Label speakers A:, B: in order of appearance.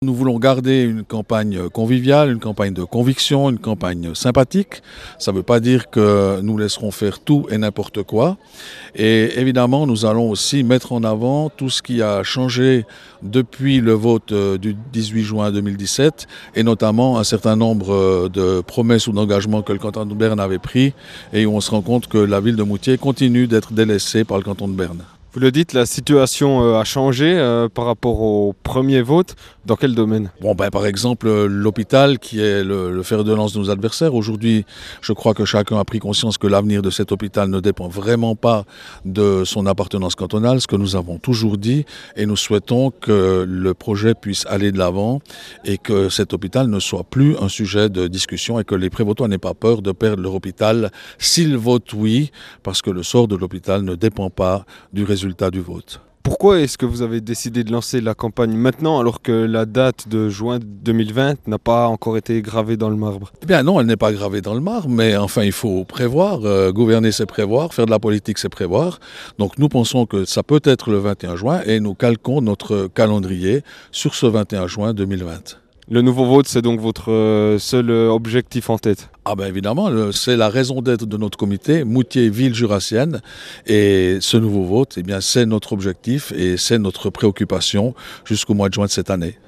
A: Nous voulons garder une campagne conviviale, une campagne de conviction, une campagne sympathique. Ça ne veut pas dire que nous laisserons faire tout et n'importe quoi. Et évidemment, nous allons aussi mettre en avant tout ce qui a changé depuis le vote du 18 juin 2017 et notamment un certain nombre de promesses ou d'engagements que le canton de Berne avait pris et où on se rend compte que la ville de Moutier continue d'être délaissée par le canton de Berne.
B: Vous le dites, la situation a changé par rapport au premier vote. Dans quel domaine?
A: Par exemple, l'hôpital qui est le fer de lance de nos adversaires. Aujourd'hui, je crois que chacun a pris conscience que l'avenir de cet hôpital ne dépend vraiment pas de son appartenance cantonale, ce que nous avons toujours dit, et nous souhaitons que le projet puisse aller de l'avant et que cet hôpital ne soit plus un sujet de discussion et que les Prévotois n'aient pas peur de perdre leur hôpital s'ils votent oui, parce que le sort de l'hôpital ne dépend pas du résultat du vote.
B: Pourquoi est-ce que vous avez décidé de lancer la campagne maintenant alors que la date de juin 2020 n'a pas encore été gravée dans le marbre?
A: Eh bien non, elle n'est pas gravée dans le marbre, mais enfin il faut prévoir, gouverner c'est prévoir, faire de la politique c'est prévoir. Donc nous pensons que ça peut être le 21 juin et nous calquons notre calendrier sur ce 21 juin 2020.
B: Le nouveau vote, c'est donc votre seul objectif en tête?
A: Ah ben évidemment, c'est la raison d'être de notre comité, Moutier Ville Jurassienne. Et ce nouveau vote, eh bien, c'est notre objectif et c'est notre préoccupation jusqu'au mois de juin de cette année.